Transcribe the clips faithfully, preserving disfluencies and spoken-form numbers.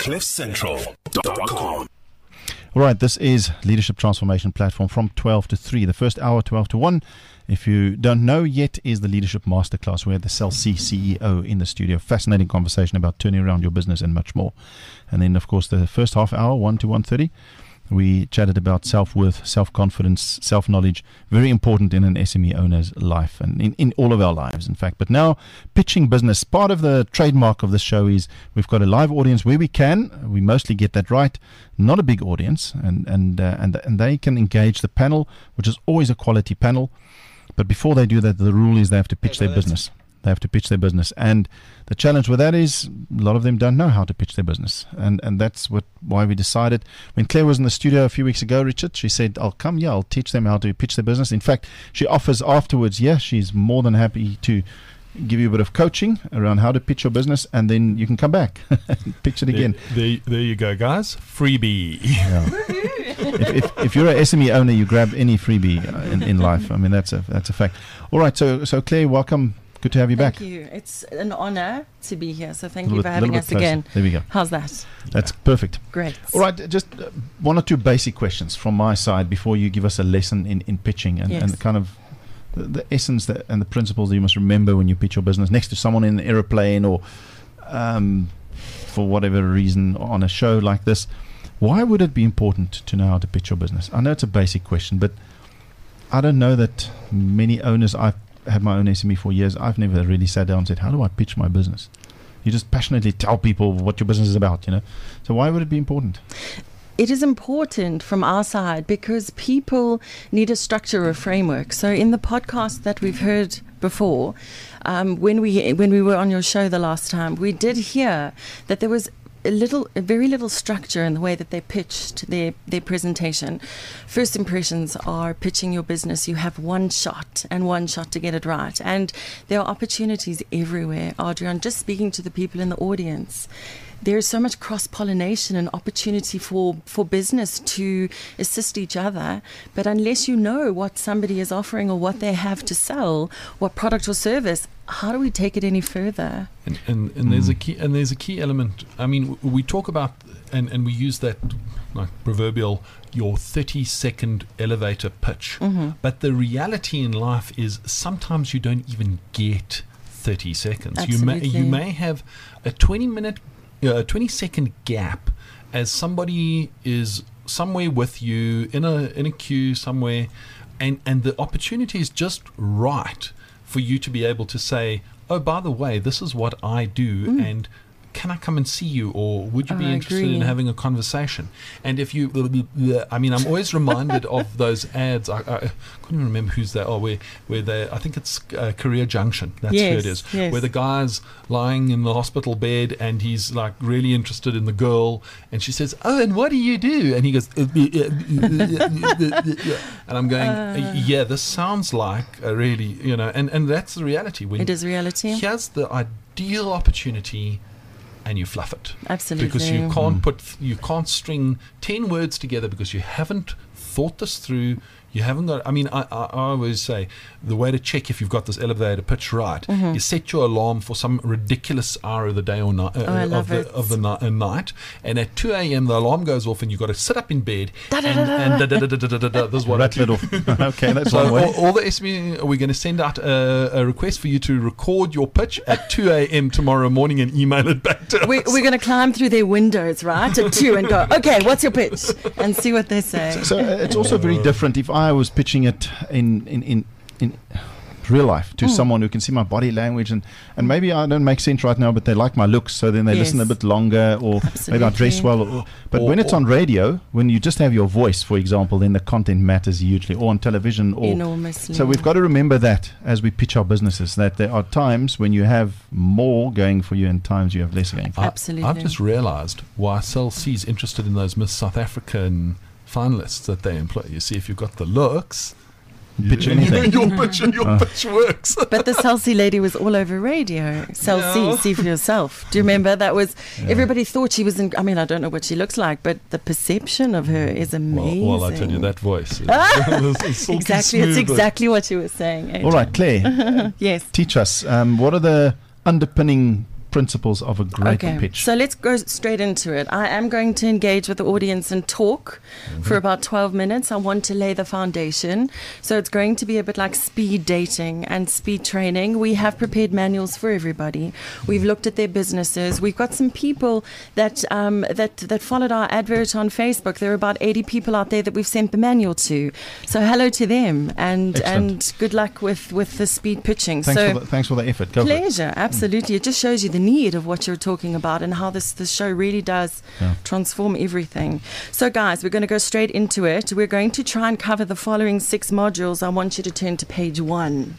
cliff central dot com. All right, this is Leadership Transformation Platform from twelve to three. The first hour, twelve to one. If you don't know yet, is the Leadership Masterclass. We had the Cell C C E O in the studio. Fascinating conversation about turning around your business and much more. And then, of course, the first half hour, one to one thirty, we chatted about self-worth, self-confidence, self-knowledge. Very important in an S M E owner's life and in, in all of our lives, in fact. But now, pitching business. Part of the trademark of this show is we've got a live audience where we can. We mostly get that right. Not a big audience. And, and, uh, and, and they can engage the panel, which is always a quality panel. But before they do that, the rule is they have to pitch their business. They have to pitch their business. And the challenge with that is a lot of them don't know how to pitch their business. And and that's what why we decided. When Claire was in the studio a few weeks ago, Richard, she said, I'll come, yeah, I'll teach them how to pitch their business. In fact, she offers afterwards, yeah, she's more than happy to give you a bit of coaching around how to pitch your business, and then you can come back and pitch it again. There, there, there you go, guys. Freebie. Yeah. if, if, if you're an S M E owner, you grab any freebie in, in life. I mean, that's a that's a fact. All right, so so Claire, welcome. Good to have you thank back. Thank you. It's an honor to be here. So thank you for bit, having us closer. again. There we go. How's that? That's perfect. Great. All right, just uh, one or two basic questions from my side before you give us a lesson in, in pitching and, yes. and kind of the, the essence that, and the principles that you must remember when you pitch your business next to someone in an aeroplane or um, for whatever reason on a show like this. Why would it be important to know how to pitch your business? I know it's a basic question, but I don't know that many owners, I've had my own S M E for years, I've never really sat down and said, how do I pitch my business? You just passionately tell people what your business is about, you know. So why would it be important? It is important from our side because people need a structure or a framework. So in the podcast that we've heard before, um, when we when we were on your show the last time, we did hear that there was a little, a very little structure in the way that they pitched their, their presentation. First impressions are pitching your business. You have one shot and one shot to get it right. And there are opportunities everywhere, Adrian. Just speaking to the people in the audience, there's so much cross-pollination and opportunity for, for business to assist each other. But unless you know what somebody is offering or what they have to sell, what product or service, how do we take it any further? And and, and mm. there's a key and there's a key element. I mean, we talk about and, and we use that like proverbial your thirty second elevator pitch. Mm-hmm. But the reality in life is sometimes you don't even get thirty seconds. Absolutely. You may you may have a twenty minute a twenty second gap as somebody is somewhere with you in a in a queue somewhere, and and the opportunity is just right for you to be able to say, oh, by the way, this is what I do, mm. and can I come and see you, or would you be I interested agree. in having a conversation? And if you, I mean, I'm always reminded of those ads. I, I couldn't even remember whose they are. Where, where they, I think it's uh, Career Junction. That's yes, who it is. Yes. Where the guy's lying in the hospital bed and he's like really interested in the girl, and she says, "Oh, and what do you do?" And he goes, and I'm going, uh, "Yeah, this sounds like a really, you know," and and that's the reality. When it is reality. Here's the ideal opportunity. And you fluff it. Absolutely. Because you can't put, you can't string ten words together because you haven't thought this through. You haven't got, I mean, I, I, I always say the way to check if you've got this elevator pitch right, mm-hmm. you set your alarm for some ridiculous hour of the day or night, uh, oh, I of, love the, it. of the ni- uh, night. And at two a.m. the alarm goes off and you've got to sit up in bed and, and da, da, da, da, da, da, da, this is what I do. Okay, that's so one way. all, all the S M E, we're going to send out a, a request for you to record your pitch at two a.m. tomorrow morning and email it back to we, us. We're going to climb through their windows, right, at two and go, okay, what's your pitch? And see what they say. So, so uh, it's also very different if I was pitching it in in, in, in real life to mm. someone who can see my body language and, and maybe I don't make sense right now, but they like my looks, so then they yes. listen a bit longer, or Absolutely. maybe I dress well. Or, but or, when it's or on radio, when you just have your voice, for example, then the content matters hugely, or on television. Or enormously. So we've got to remember that as we pitch our businesses, that there are times when you have more going for you and times you have less going for you. Absolutely. I've just realised why Cell C is interested in those Miss South African finalists that they employ. You see, if you've got the looks, pitch you, anything. your pitch, your Oh. pitch works. But the Cell C lady was all over radio. Cell Yeah. C, see for yourself. Do you remember? That was, Yeah. everybody thought she was in, I mean, I don't know what she looks like, but the perception of her is amazing. Well, well, I tell you, that voice. Is, is silky Exactly, it's smooth. exactly what you were saying. Adrian. All right, Claire, Yes. teach us. Um, what are the underpinning principles of a great Okay, pitch. so let's go straight into it. I am going to engage with the audience and talk mm-hmm. for about twelve minutes. I want to lay the foundation. So it's going to be a bit like speed dating and speed training. We have prepared manuals for everybody. We've looked at their businesses. We've got some people that um, that that followed our advert on Facebook. There are about eighty people out there that we've sent the manual to. So hello to them, and Excellent. and good luck with, with the speed pitching. Thanks, so for the, thanks for the effort. Go for it. pleasure, absolutely. It just shows you the need of what you're talking about and how this, this show really does Yeah. transform everything. So guys, we're going to go straight into it. We're going to try and cover the following six modules. I want you to turn to page one.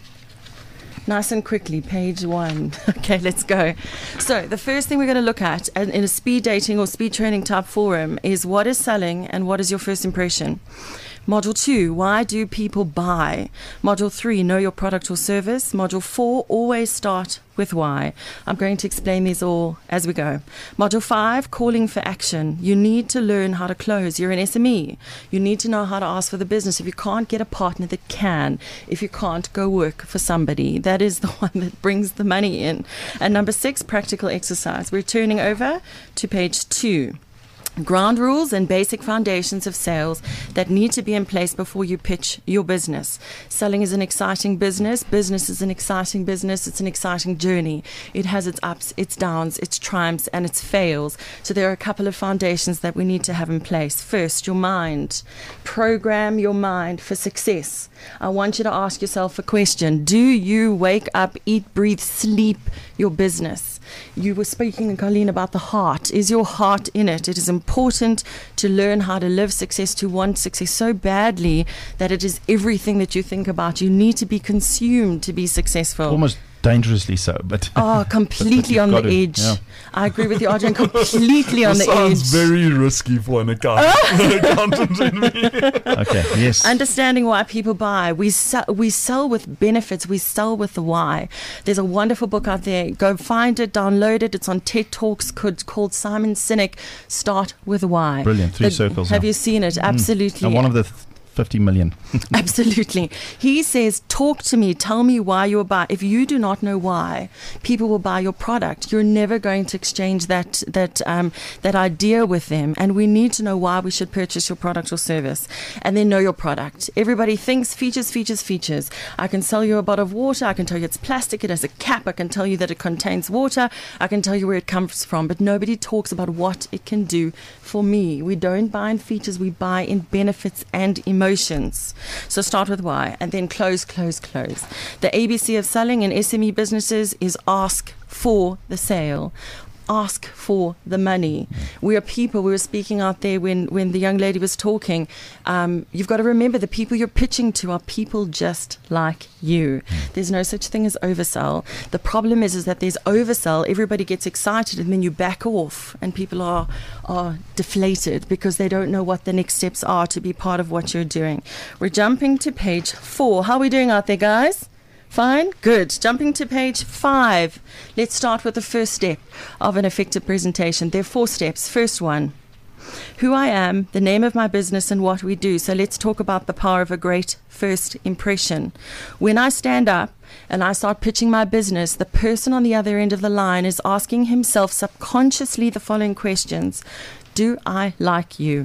Nice and quickly, page one. Okay, let's go. So the first thing we're going to look at in in a speed dating or speed training type forum is what is selling and what is your first impression. Module two, why do people buy? Module three, know your product or service. Module four, always start with why. I'm going to explain these all as we go. Module five, calling for action. You need to learn how to close. You're an S M E. You need to know how to ask for the business. If you can't get a partner that can, if you can't, go work for somebody. That is the one that brings the money in. And number six, practical exercise. We're turning over to page two. Ground rules and basic foundations of sales that need to be in place before you pitch your business. Selling is an exciting business. Business is an exciting business. It's an exciting journey. It has its ups, its downs, its triumphs, and its fails. So there are a couple of foundations that we need to have in place. First, your mind. Program your mind for success. I want you to ask yourself a question. Do you wake up, eat, breathe, sleep your business? You were speaking, Colleen, about the heart. Is your heart in it? It is important to learn how to live success, to want success so badly that it is everything that you think about. You need to be consumed to be successful. Almost dangerously so, but Oh, completely but on the got to, edge. yeah. I agree with you, Adrian. Completely on This the edge. sounds very risky for an accountant. accountant in me. Okay, yes. Understanding why people buy. We sell, we sell with benefits. We sell with the why. There's a wonderful book out there. Go find it, download it. It's on TED Talks could, called Simon Sinek, Start with Why. Brilliant. Three The- circles. Have now. you seen it? Absolutely. And one of the th- fifty million. Absolutely. He says, talk to me, tell me why you'll buy. If you do not know why, people will buy your product. You're never going to exchange that that um, that idea with them. And we need to know why we should purchase your product or service. And then know your product. Everybody thinks features, features, features. I can sell you a bottle of water. I can tell you it's plastic. It has a cap. I can tell you that it contains water. I can tell you where it comes from. But nobody talks about what it can do for me. We don't buy in features. We buy in benefits and emotions. Emotions. So start with why and then close, close, close. The A B C of selling in S M E businesses is ask for the sale. Ask for the money. We are people. We were speaking out there when, when the young lady was talking. Um, you've got to remember the people you're pitching to are people just like you. There's no such thing as oversell. The problem is, is that there's oversell. Everybody gets excited and then you back off and people are, are deflated because they don't know what the next steps are to be part of what you're doing. We're jumping to page four. How are we doing out there, guys? Fine? Good. Jumping to page five. Let's start with the first step of an effective presentation. There are four steps. First one, who I am, the name of my business, and what we do. So let's talk about the power of a great first impression. When I stand up and I start pitching my business, the person on the other end of the line is asking himself subconsciously the following questions. Do I like you?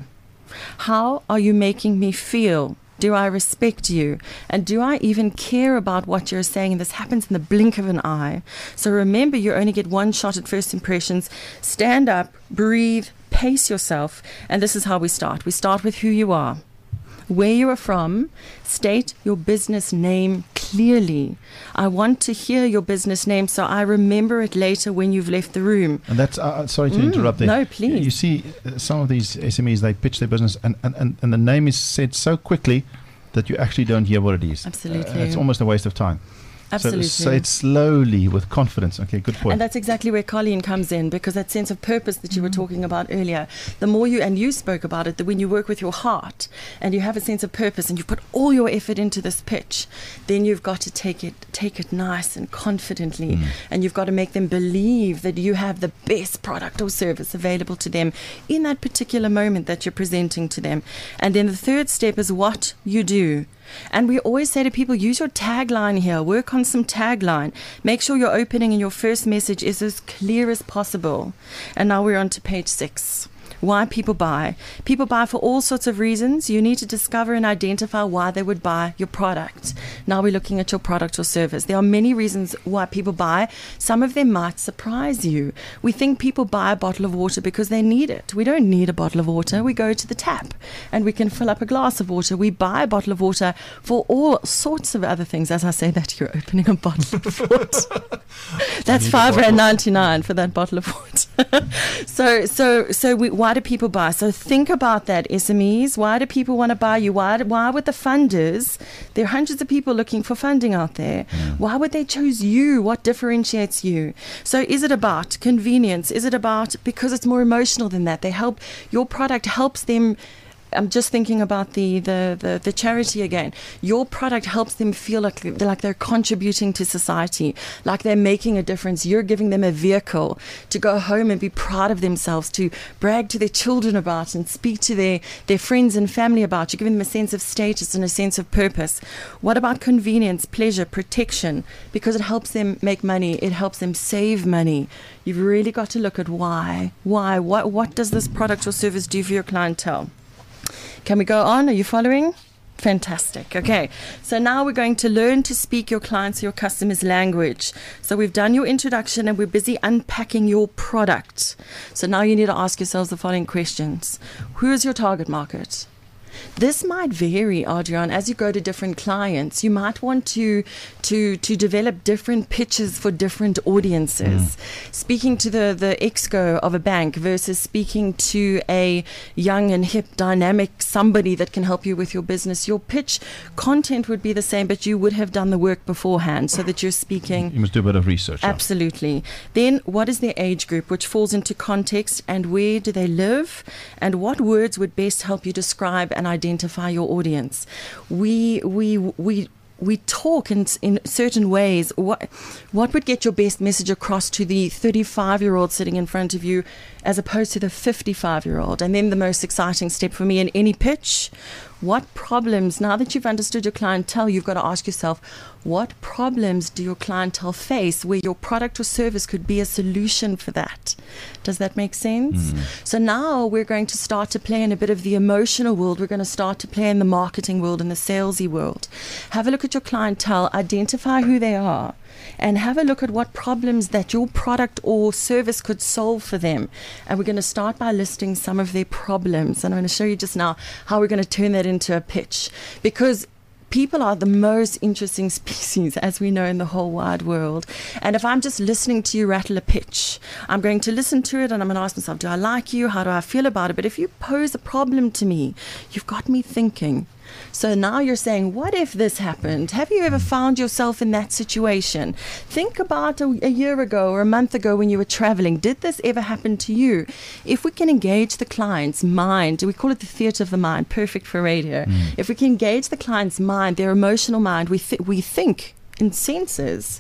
How are you making me feel? Do I respect you? And do I even care about what you're saying? And this happens in the blink of an eye. So remember, you only get one shot at first impressions. Stand up, breathe, pace yourself. And this is how we start. We start with who you are, where you are from. State your business name clearly. I want to hear your business name so I remember it later when you've left the room. And that's, uh, sorry to Mm, interrupt there. no, please. You see, uh, some of these S M Es, they pitch their business and, and, and, and the name is said so quickly that you actually don't hear what it is. Absolutely. Uh, it's almost a waste of time. Absolutely. So say it slowly with confidence. Okay, good point. And that's exactly where Colleen comes in, because that sense of purpose that you were talking about earlier, the more you, and you spoke about it, that when you work with your heart and you have a sense of purpose and you put all your effort into this pitch, then you've got to take it, take it nice and confidently. Mm. And you've got to make them believe that you have the best product or service available to them in that particular moment that you're presenting to them. And then the third step is what you do. And we always say to people, use your tagline here, work on on some tagline. Make sure your opening and your first message is as clear as possible. And now we're on to page six. Why people buy. People buy for all sorts of reasons. You need to discover and identify why they would buy your product. Now we're looking at your product or service. There are many reasons why people buy. Some of them might surprise you. We think people buy a bottle of water because they need it. We don't need a bottle of water. We go to the tap and we can fill up a glass of water. We buy a bottle of water for all sorts of other things. As I say that, you're opening a bottle of water. That's five rand ninety-nine for that bottle of water. so, so, so we, why do people buy? So think about that, S M Es. Why do people want to buy you? Why, why would the funders, there are hundreds of people looking for funding out there. Mm. Why would they choose you? What differentiates you? So is it about convenience? Is it about, because it's more emotional than that? They help, your product helps them. I'm just thinking about the, the, the, the charity again. Your product helps them feel like they're, like they're contributing to society, like they're making a difference. You're giving them a vehicle to go home and be proud of themselves, to brag to their children about and speak to their, their friends and family about. You're giving them a sense of status and a sense of purpose. What about convenience, pleasure, protection? Because it helps them make money. It helps them save money. You've really got to look at why. Why? What, what does this product or service do for your clientele? Can we go on? Are you following? Fantastic. Okay. So now we're going to learn to speak your clients' or your customers' language. So we've done your introduction and we're busy unpacking your product. So now you need to ask yourselves the following questions. Who is your target market? This might vary, Adrian, as you go to different clients. You might want to to to develop different pitches for different audiences. Mm. Speaking to the, the exco of a bank versus speaking to a young and hip, dynamic somebody that can help you with your business. Your pitch content would be the same, but you would have done the work beforehand so that you're speaking. You must do a bit of research. Absolutely. Yeah. Then what is their age group, which falls into context, and where do they live, and what words would best help you describe and identify your audience. We we we we talk in in certain ways. What what would get your best message across to the thirty-five year old sitting in front of you, as opposed to the fifty-five year old? And then the most exciting step for me in any pitch: what problems? Now that you've understood your clientele, you've got to ask yourself, what problems do your clientele face where your product or service could be a solution for that? Does that make sense? Mm. So now we're going to start to play in a bit of the emotional world. We're going to start to play in the marketing world and the salesy world. Have a look at your clientele, identify who they are, and have a look at what problems that your product or service could solve for them. And we're going to start by listing some of their problems. And I'm going to show you just now how we're going to turn that into a pitch. Because people are the most interesting species, as we know, in the whole wide world. And if I'm just listening to you rattle a pitch, I'm going to listen to it and I'm going to ask myself, do I like you? How do I feel about it? But if you pose a problem to me, you've got me thinking. So now you're saying, what if this happened? Have you ever found yourself in that situation? Think about a, a year ago or a month ago when you were traveling. Did this ever happen to you? If we can engage the client's mind, we call it the theater of the mind, perfect for radio. Mm. If we can engage the client's mind, their emotional mind, we, th- we think in senses.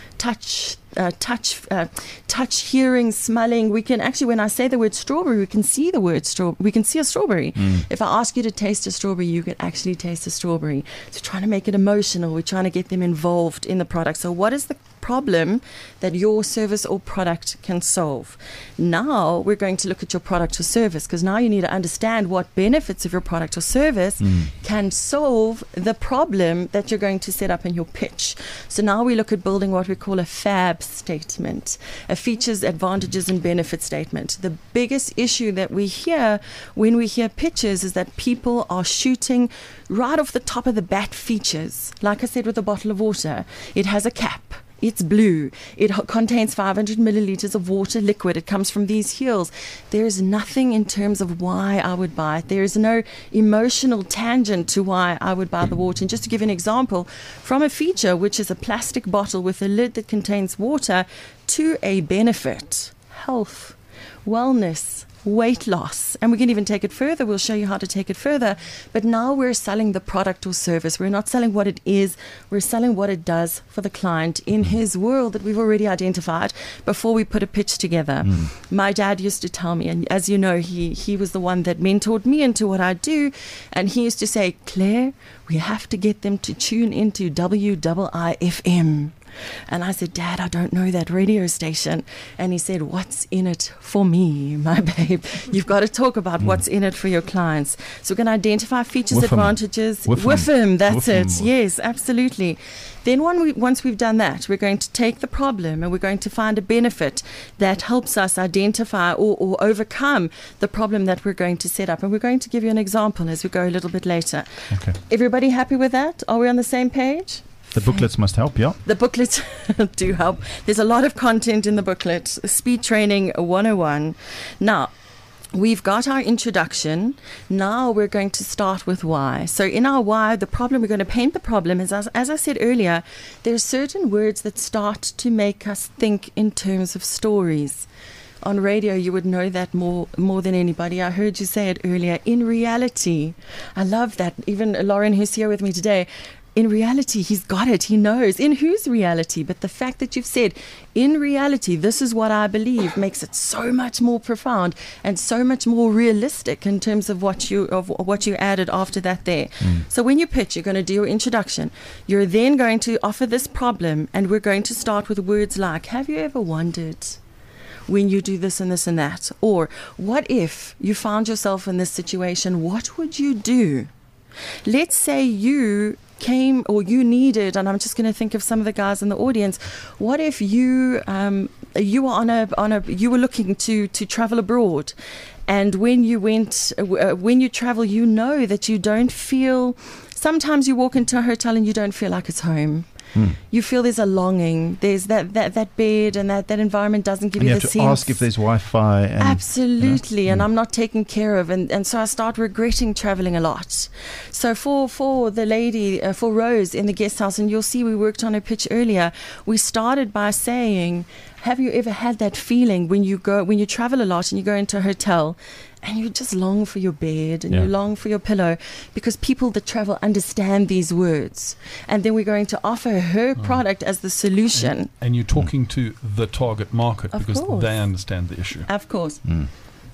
Touch, uh, touch, uh, touch, hearing, smelling. We can actually, when I say the word strawberry, we can see the word straw. We can see a strawberry. Mm. If I ask you to taste a strawberry, you can actually taste a strawberry. So, trying to make it emotional. We're trying to get them involved in the product. So, what is the problem that your service or product can solve? Now we're going to look at your product or service, because now you need to understand what benefits of your product or service mm. can solve the problem that you're going to set up in your pitch. So now we look at building what we call a FAB statement, a features, advantages and benefit statement. The biggest issue that we hear when we hear pitches is that people are shooting right off the top of the bat features. Like I said with a bottle of water, it has a cap. It's blue. It h- contains five hundred milliliters of water liquid. It comes from these hills. There is nothing in terms of why I would buy it. There is no emotional tangent to why I would buy the water. And just to give an example, from a feature, which is a plastic bottle with a lid that contains water, to a benefit, health, wellness, weight loss. And we can even take it further. We'll show you how to take it further. But now we're selling the product or service. We're not selling what it is. We're selling what it does for the client in his world that we've already identified before we put a pitch together. Mm. My dad used to tell me, and as you know, he, he was the one that mentored me into what I do. And he used to say, Claire, we have to get them to tune into W I I F M. And I said, Dad, I don't know that radio station. And he said, what's in it for me, my babe? You've got to talk about mm. what's in it for your clients. So we can identify features, With advantages. With With him, that's With it. him. Yes, absolutely. Then when we, once we've done that, we're going to take the problem and we're going to find a benefit that helps us identify or, or overcome the problem that we're going to set up. And we're going to give you an example as we go a little bit later. Okay. Everybody happy with that? Are we on the same page? The booklets must help, yeah? The booklets do help. There's a lot of content in the booklet. Speed Training one oh one. Now, we've got our introduction. Now we're going to start with why. So in our why, the problem, we're going to paint the problem is, as, as I said earlier, there are certain words that start to make us think in terms of stories. On radio, you would know that more more than anybody. I heard you say it earlier. In reality, I love that. Even Lauren, who's here with me today, in reality, he's got it. He knows. In whose reality? But the fact that you've said, in reality, this is what I believe, makes it so much more profound and so much more realistic in terms of what you of what you added after that there. Mm. So when you pitch, you're going to do your introduction. You're then going to offer this problem, and we're going to start with words like, have you ever wondered when you do this and this and that? Or what if you found yourself in this situation? What would you do? Let's say you came or you needed, and I'm just going to think of some of the guys in the audience. What if you um, you were on a on a you were looking to to travel abroad, and when you went uh, when you travel, you know that you don't feel. Sometimes you walk into a hotel and you don't feel like it's home. Hmm. You feel there's a longing. There's that, that, that bed and that, that environment doesn't give and you, you the have to sense. ask if there's Wi-Fi. And, Absolutely, you know, and hmm. I'm not taken care of, and, and so I start regretting traveling a lot. So for for the lady, uh, for Rose in the guest house, and you'll see we worked on her pitch earlier. We started by saying, have you ever had that feeling when you go when you travel a lot and you go into a hotel? And you just long for your bed and yeah. you long for your pillow, because people that travel understand these words. And then we're going to offer her Oh. product as the solution. And, and you're talking mm. to the target market Of because course. they understand the issue. Of course. Mm.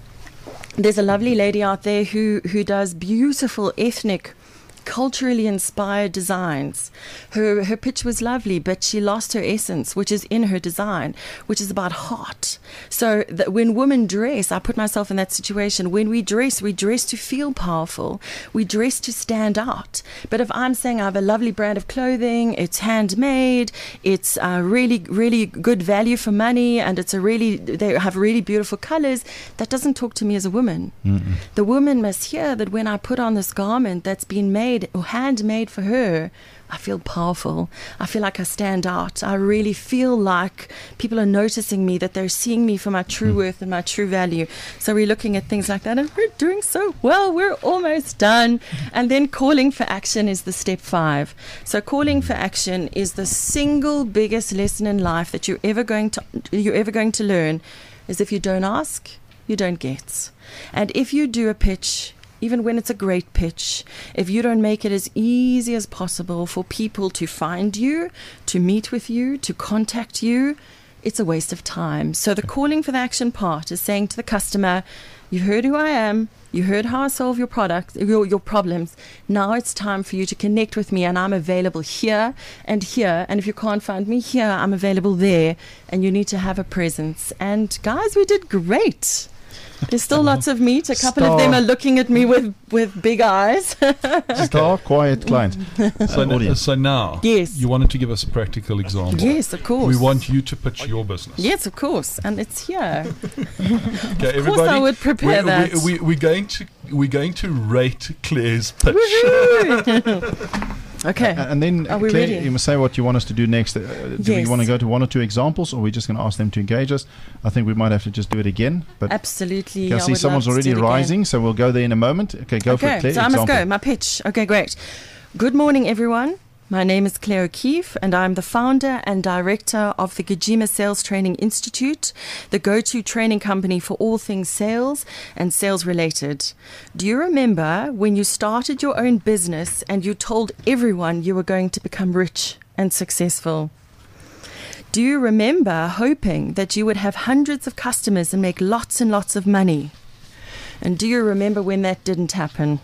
There's a lovely lady out there who, who does beautiful ethnic, culturally inspired designs. Her her pitch was lovely, but she lost her essence, which is in her design, which is about heart. So that when women dress, I put myself in that situation. When we dress, we dress to feel powerful. We dress to stand out. But if I'm saying I have a lovely brand of clothing, it's handmade, it's uh, really, really good value for money, and it's a really, they have really beautiful colors, that doesn't talk to me as a woman. Mm-mm. The woman must hear that when I put on this garment that's been made or handmade for her, I feel powerful. I feel like I stand out. I really feel like people are noticing me, that they're seeing me for my true mm. worth and my true value. So we're looking at things like that, and we're doing so well. We're almost done. And then calling for action is the step five. So calling for action is the single biggest lesson in life that you're ever going to you're ever going to learn. Is if you don't ask, you don't get. And if you do a pitch, even when it's a great pitch, if you don't make it as easy as possible for people to find you, to meet with you, to contact you, it's a waste of time. So the calling for the action part is saying to the customer, you heard who I am, you heard how I solve your product, your, your problems. Now it's time for you to connect with me, and I'm available here and here. And if you can't find me here, I'm available there. And you need to have a presence. And guys, we did great. There's still lots of meat. A couple Star. of them are looking at me with, with big eyes. Star, quiet client. So, Uh, n- audience. so now, Yes. you wanted to give us a practical example. Yes, of course. We want you to pitch your business. Yes, of course. And it's here. Okay, Of course I would prepare we, that. We, we, we're going to we're going to rate Claire's pitch. Okay. Uh, and then, Are we Claire, ready? you must say what you want us to do next. Uh, do we Yes. want to go to one or two examples, or are we just going to ask them to engage us? I think we might have to just do it again. But Absolutely. I I see would someone's love to already do it again. rising, so we'll go there in a moment. Okay, go for Okay, it, Claire. so I must go. Example. My pitch. Okay, great. Good morning, everyone. My name is Claire O'Keefe, and I'm the founder and director of the Gajima Sales Training Institute, the go-to training company for all things sales and sales related. Do you remember when you started your own business and you told everyone you were going to become rich and successful? Do you remember hoping that you would have hundreds of customers and make lots and lots of money? And do you remember when that didn't happen?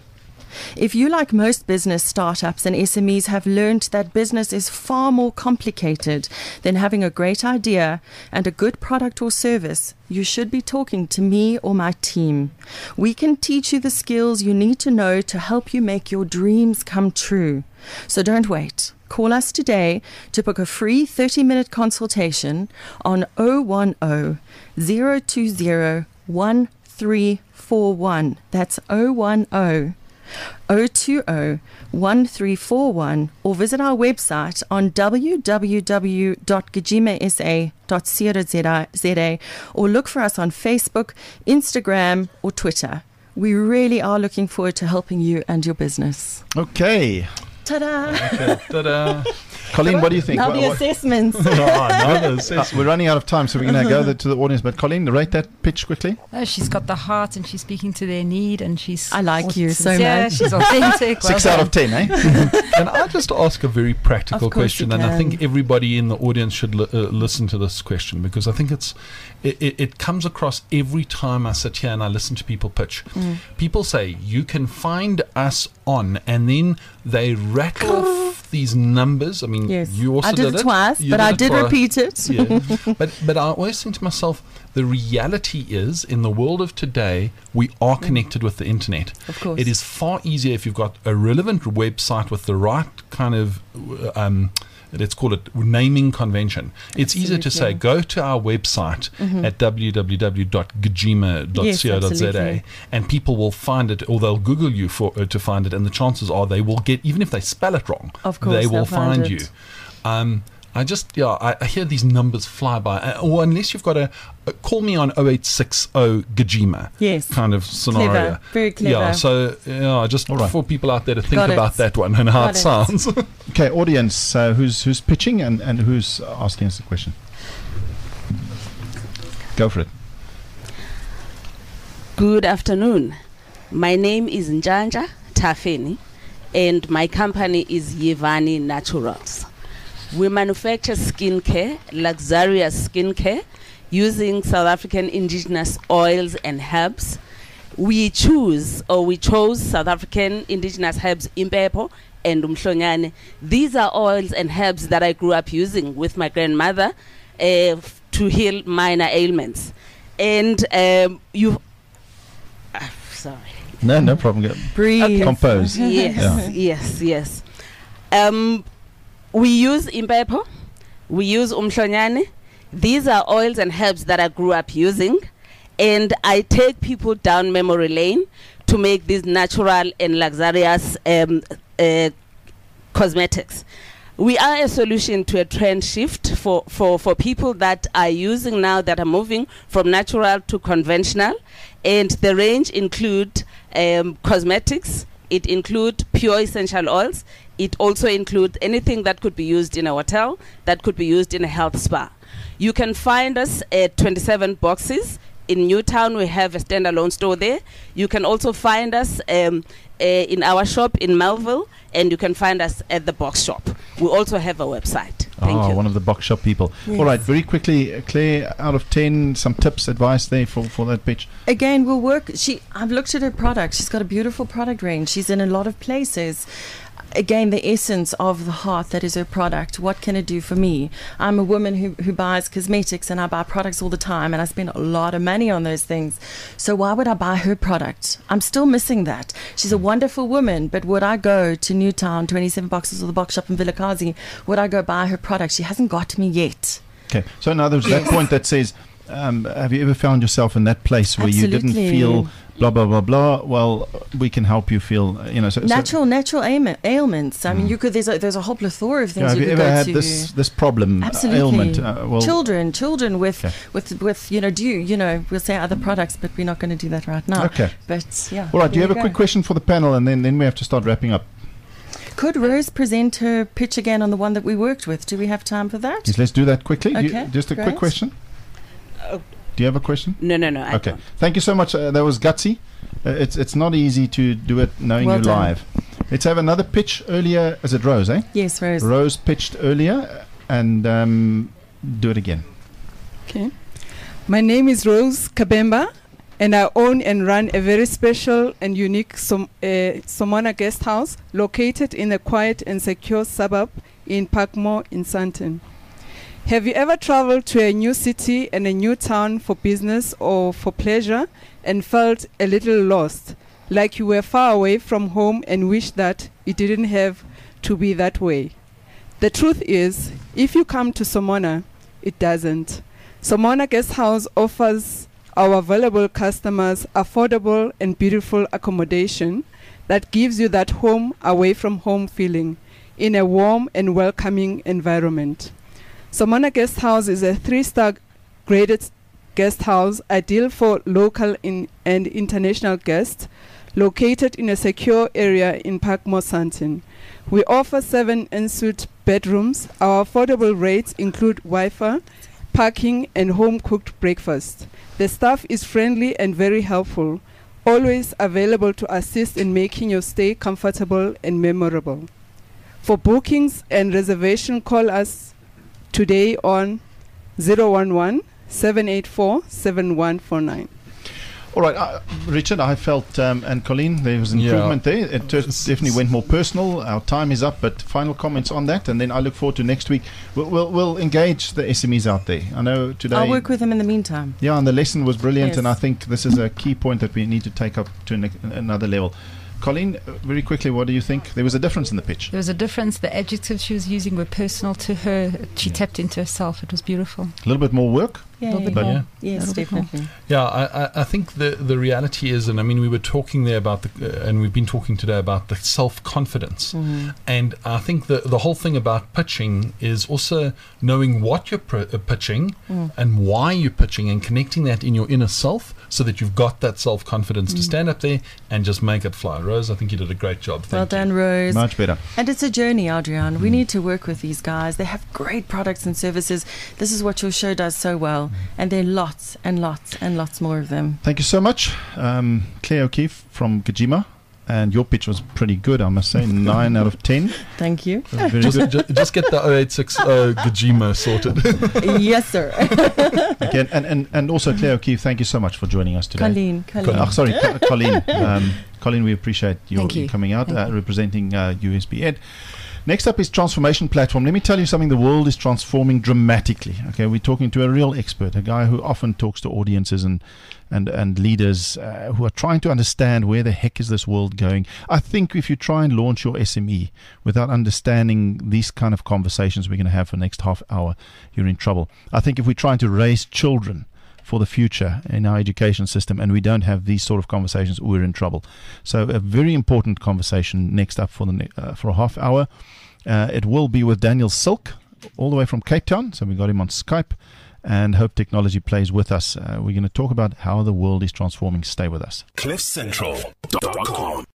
If you, like most business startups and S M Es, have learned that business is far more complicated than having a great idea and a good product or service, you should be talking to me or my team. We can teach you the skills you need to know to help you make your dreams come true. So don't wait. Call us today to book a free thirty-minute consultation on zero one zero, zero two zero, one three four one. That's zero one zero, zero two zero, one three four one, or visit our website on w w w dot gajima s a dot co dot z a or look for us on Facebook, Instagram, or Twitter. We really are looking forward to helping you and your business. Okay. Ta-da! Okay, ta-da. Colleen, what do you think? Now What- the what- assessments. Oh, no, the Uh, assessment. we're running out of time, so we're going to go the, to the audience. But Colleen, rate that pitch quickly. Oh, she's got the heart and she's speaking to their need and she's I like you so sincere, much. She's authentic. Six well out of ten, eh? Can I just ask a very practical Of course you question? And I think can. everybody in the audience should li- uh, listen to this question, because I think it's it, it, it comes across every time I sit here and I listen to people pitch. Mm. People say, you can find us on, and then they rattle off these numbers. I mean, Yes. you also I did, it it twice, You but I it did twice. repeat it. Yeah. but but I always think to myself, the reality is, in the world of today, we are connected with the internet. Of course. It is far easier if you've got a relevant website with the right kind of, uh, um, let's call it naming convention. It's easier to say, Absolutely. go to our website at w w w dot gajima dot Yes, co dot z a, absolutely. and people will find it, or they'll Google you for uh, to find it, and the chances are they will get, even if they spell it wrong, Of course, they will they'll find find it. you. Um, I just, yeah, I, I hear these numbers fly by. Uh, or unless you've got a, a call me on oh eight six oh Gajima Yes. kind of scenario. Clever. Very clever. Yeah, so, yeah, just All right. for people out there to think Got it. about that one and how Got it it. sounds. Okay, audience, uh, who's who's pitching and, and who's asking us the question? Go for it. Good afternoon. My name is Njanja Tafeni, and my company is Yevani Naturals. We manufacture skincare, luxurious skincare, using South African indigenous oils and herbs. We choose, or we chose South African indigenous herbs, Impepo and Umhlonyane. These are oils and herbs that I grew up using with my grandmother uh, f- to heal minor ailments. And um, you, ah, sorry. No, no problem. Go- Breathe. Okay. Compose. Yes, Yeah. yes, yes. Um, we use Impepo, we use Umhlonyane. These are oils and herbs that I grew up using, and I take people down memory lane to make these natural and luxurious um, uh, cosmetics. We are a solution to a trend shift for, for, for people that are using now, that are moving from natural to conventional. And the range include um, cosmetics, it include pure essential oils, it also includes anything that could be used in a hotel, that could be used in a health spa. You can find us at twenty-seven Boxes. In Newtown, we have a standalone store there. You can also find us um, uh, in our shop in Melville, and you can find us at the Box Shop. We also have a website. Thank oh, you. one of the box shop people. All right, very quickly, uh, Claire, out of ten, some tips, advice there for, for that pitch. Again, we'll work. She, I've looked at her product. She's got a beautiful product range. She's in a lot of places. Again, the essence of the heart that is her product. What can it do for me? I'm a woman who, who buys cosmetics, and I buy products all the time, and I spend a lot of money on those things. So why would I buy her product? I'm still missing that. She's a wonderful woman, but would I go to Newtown, twenty-seven Boxes, or the box shop in Vilakazi? Would I go buy her product? She hasn't got to me yet. Okay, so now there's that point that says, um, have you ever found yourself in that place where you didn't Absolutely. feel blah, blah, blah, blah? Well, we can help you feel, uh, you know. So, so- Natural, natural ailment, ailments. I mean, Mm. you could. There's a there's a whole plethora of you know, things have you you could ever go had to. this, this problem, uh, Absolutely. ailment? Uh, well, children, children with, Okay. with, with, you know, do you, you know, we'll say other products, but we're not going to do that right now. Okay. But yeah. All right, do you there have a go. quick question for the panel, and then, then we have to start wrapping up? Could Rose present her pitch again on the one that we worked with? Do we have time for that? Yes, let's do that quickly. Do you- Okay, just a great. quick question. Oh. Do you have a question? No, no, no. I Okay. don't. Thank you so much. Uh, that was gutsy. Uh, it's it's not easy to do it knowing Well you done. live. Let's have another pitch earlier. Is it Rose, eh? Yes, Rose. Rose pitched earlier, and um, do it again. Okay. My name is Rose Kabemba, and I own and run a very special and unique Som- uh, Somona guest house located in a quiet and secure suburb in Parkmore in Sandton. Have you ever traveled to a new city and a new town for business or for pleasure and felt a little lost, like you were far away from home and wished that it didn't have to be that way? The truth is, if you come to Somona, it doesn't. Somona Guest House offers our valuable customers affordable and beautiful accommodation that gives you that home away from home feeling in a warm and welcoming environment. Somona Guest House is a three-star graded guest house ideal for local in and international guests, located in a secure area in Parkmore, Sandton. We offer seven en-suite bedrooms. Our affordable rates include Wi-Fi, parking, and home-cooked breakfast. The staff is friendly and very helpful, always available to assist in making your stay comfortable and memorable. For bookings and reservation, call us today on zero one one, seven eight four, seven one four nine. All right, uh, Richard, I felt, um, and Colleen, there was an Yeah. improvement there. It t- It's- definitely went more personal. Our time is up, but final comments on that, and then I look forward to next week. We'll, we'll, we'll engage the S M Es out there. I know today. I'll work with them in the meantime. Yeah, and the lesson was brilliant, Yes. and I think this is a key point that we need to take up to an, another level. Colleen, uh, very quickly, what do you think? There was a difference in the pitch. There was a difference. The adjectives she was using were personal to her. She tapped into herself. It was beautiful. A little bit more work. Yeah, Little bit But- more. Yeah. Yes, Little bit more. definitely. Yeah, I, I, I think the, the reality is, and I mean, we were talking there about the, uh, and we've been talking today about the self confidence. Mm-hmm. And I think the, the whole thing about pitching is also knowing what you're pr- uh, pitching Mm. and why you're pitching and connecting that in your inner self so that you've got that self confidence Mm. to stand up there and just make it fly. Rose, I think you did a great job. Thank Well you. done, Rose. Much better. And it's a journey, Adrian. We need to work with these guys. They have great products and services. This is what your show does so well. And there are lots and lots and lots more of them. Thank you so much, um, Claire O'Keefe from Gajima. And your pitch was pretty good, I must say. Nine out of ten. Thank you. Very Just, good. ju- just get the oh eight six oh Gajima sorted. Yes, sir. Again, and, and, and also, Claire O'Keefe, thank you so much for joining us today. Colleen, Colleen. Oh, sorry, Co- Colleen. Um, Colleen, we appreciate your Thank you. coming out, Thank uh, you. representing uh, U S B Ed. Next up is Transformation Platform. Let me tell you something. The world is transforming dramatically. Okay, we're talking to a real expert, a guy who often talks to audiences and and and leaders uh, who are trying to understand where the heck is this world going. I think if you try and launch your S M E without understanding these kind of conversations we're going to have for the next half hour, you're in trouble. I think if we're trying to raise children for the future in our education system and we don't have these sort of conversations, we're in trouble. So a very important conversation next up for the ne- uh, for a half hour. Uh, it will be with Daniel Silk, all the way from Cape Town. So we got him on Skype, and Hope Technology plays with us. Uh, we're going to talk about how the world is transforming. Stay with us. cliff central dot com